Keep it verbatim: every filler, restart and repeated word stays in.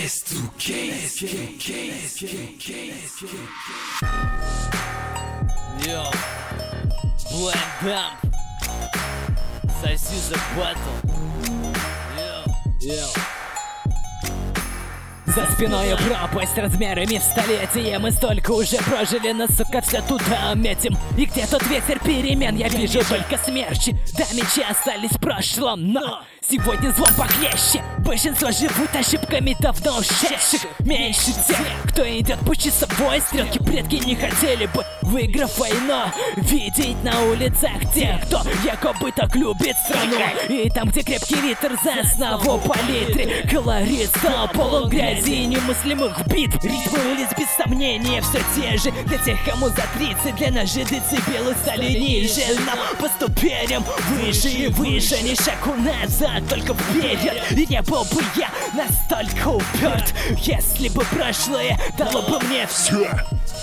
эс ту кей. Йо, Blind Dump, соси за батл. Йо, йо. За спиной пропасть размерами в столетие. Мы столько уже прожили, но, сука, все туда метим. И где тот ветер перемен? Я вижу только смерчи. Да, мечи остались в прошлом, но сегодня злом похлеще. Большинство живут ошибками давно ушедших. Меньше тех, кто идет по часовой стрелке. Предки не хотели бы, выиграв войну, видеть на улицах тех, кто якобы так любит страну. И там, где крепкий ритр за основу палитре, колорит стал полон грязи и немыслимых битв. Ритмы улиц без сомнения все те же. Для тех, кому за тридцать, для нас же децибелы стали ниже. Но по ступеням выше и выше, ни шагу назад, только вперед. И не был бы я настолько уперт, если бы прошлое дало бы мне все.